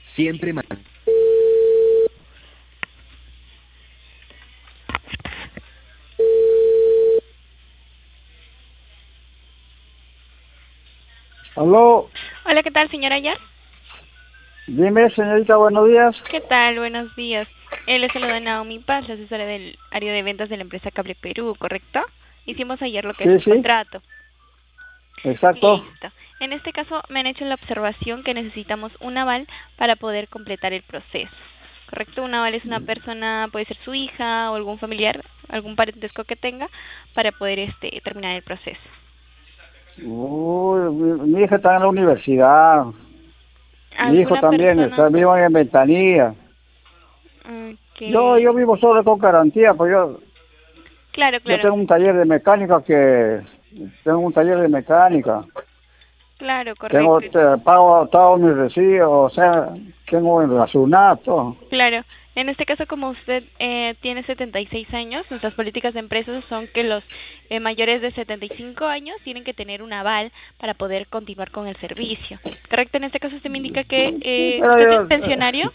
Siempre Aló, Hola, ¿qué tal, señora Ayar? dime señorita, buenos días. ¿Qué tal? Buenos días. Le saluda Naomi Paz, la asesora del área de ventas de la empresa Cable Perú, ¿correcto? Hicimos ayer lo que es Sí, un sí, contrato. exacto. Listo. En este caso me han hecho la observación que necesitamos un aval para poder completar el proceso. ¿Correcto? Un aval es una persona, puede ser su hija o algún familiar, algún parentesco que tenga, para poder terminar el proceso. Uy, mi hija está en la universidad. Mi hijo ¿Alguna también persona? está vivo en Ventanilla. Yo Okay. vivo solo con garantía, pues Claro, yo claro. tengo un taller de mecánica tengo un taller de mecánica. Claro, correcto. Pago todos mis recibos, o sea, tengo el todo. Claro, en este caso, como usted tiene 76 años, nuestras políticas de empresas son que los mayores de 75 años tienen que tener un aval para poder continuar con el servicio. ¿Correcto? En este caso, usted me indica que Sí, usted es pero pensionario.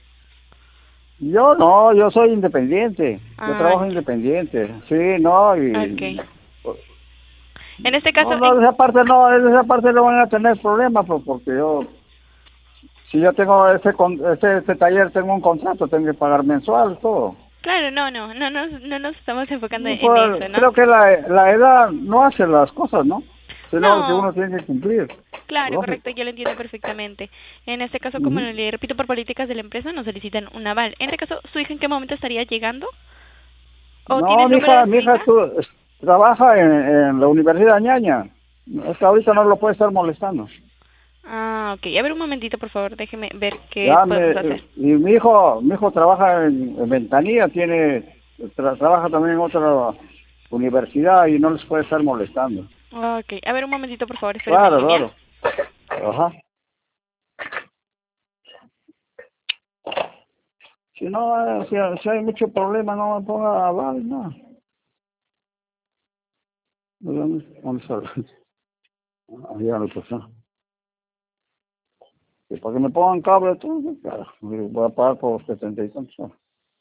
yo no, yo soy independiente. Yo Ah, trabajo independiente. Sí, no, ok. En este no, caso, no, de esa parte no van a tener problemas, pues, porque si yo tengo este taller, tengo un contrato, tengo que pagar mensual, todo. claro, no nos estamos enfocando No, en eso, ¿no? creo que la edad no hace las cosas, ¿no? Sino que No, uno tiene que cumplir, claro, correcto, lógico. yo lo entiendo perfectamente. En este caso, como Ujú. le repito, por políticas de la empresa nos solicitan un aval. En este caso, ¿su hija en qué momento estaría llegando? ¿O tiene No, el número de mi su hija hija? trabaja en la Universidad Ñaña. Hasta ahorita no lo puede estar molestando. Ah, ok. A ver un momentito, por favor, déjeme ver qué Ya podemos hacer. y mi hijo trabaja en Ventanilla, trabaja también en otra universidad y no les puede estar molestando. Ok, a ver un momentito, por favor, espéreme en Claro, línea. claro. Ajá. Si no, si hay mucho problema, no me ponga a hablar, no. ¿Dónde está? Allá lo pasó. Y para que me pongan cable, todo, claro, voy a pagar por 70 y tantos.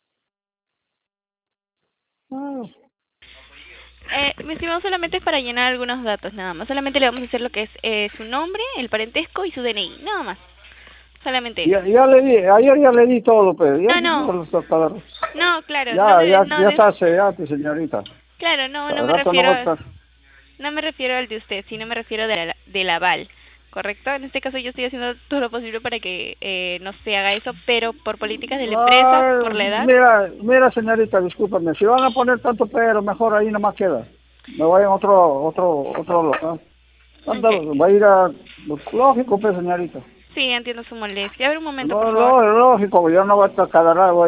Ah, Mi estimado, solamente es para llenar algunos datos, nada más. Solamente le vamos a hacer lo que es su nombre, el parentesco y su DNI, nada más. Solamente eso. ayer ya le di todo, pero ya No, no, no lo está cada no, claro, no no ya está sellado, señorita. claro, no, Al rato no va a estar. no me refiero al de usted, sino me refiero del aval, ¿correcto? En este caso yo estoy haciendo todo lo posible para que no se haga eso, pero por políticas de la empresa, Ay, por la edad. mira, señorita, discúlpame. Si van a poner tanto pero, mejor ahí nomás queda. Me voy a otro local. Anda, Okay. va a ir lógico, pues, señorita. Sí, entiendo su molestia. A ver un momento, por favor. Lógico, yo no voy a estar cada rato,